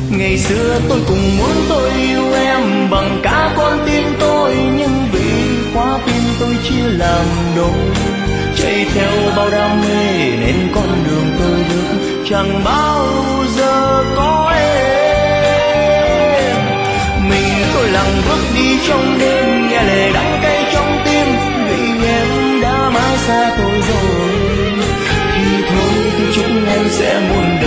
Ngày xưa tôi cũng muốn tôi yêu em bằng cả con tim tôi, nhưng vì khóa tim tôi chia làm đôi, chạy theo bao đam mê nên con đường tôi bước chẳng bao giờ có em. Mình tôi lặng bước đi trong đêm, nghe lệ đắng cay trong tim vì em đã mãi xa tôi rồi. Thì thôi tôi chúc em sẽ muôn